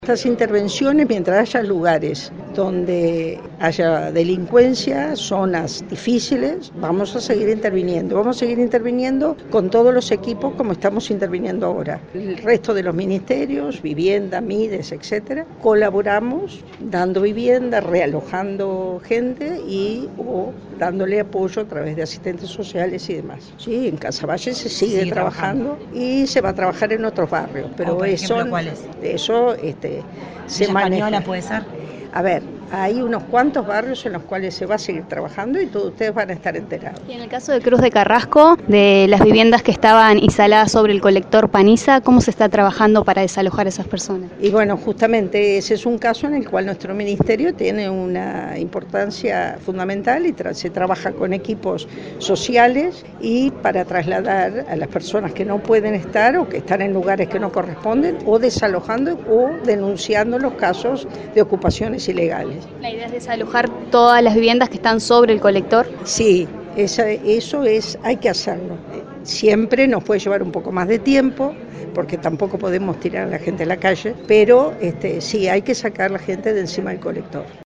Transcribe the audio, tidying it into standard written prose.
Estas intervenciones, mientras haya lugares donde haya delincuencia, zonas difíciles, vamos a seguir interviniendo. Vamos a seguir interviniendo con todos los equipos como estamos interviniendo ahora. El resto de los ministerios, vivienda, MIDES, etcétera, colaboramos dando vivienda, realojando gente o dándole apoyo a través de asistentes sociales y demás. Sí, en Casaballe se sigue trabajando y se va a trabajar en otros barrios, pero por ejemplo, ¿cuáles? Eso se Villa maneja. Española puede ser. A ver, hay unos cuantos barrios en los cuales se va a seguir trabajando y todos ustedes van a estar enterados. Y en el caso de Cruz de Carrasco, de las viviendas que estaban instaladas sobre el colector Paniza, ¿cómo se está trabajando para desalojar a esas personas? Y bueno, justamente ese es un caso en el cual nuestro ministerio tiene una importancia fundamental y se trabaja con equipos sociales y para trasladar a las personas que no pueden estar o que están en lugares que no corresponden o desalojando o denunciando los casos de ocupaciones ilegales. ¿La idea es desalojar todas las viviendas que están sobre el colector? Sí, eso hay que hacerlo. Siempre nos puede llevar un poco más de tiempo, porque tampoco podemos tirar a la gente a la calle, pero sí, hay que sacar a la gente de encima del colector.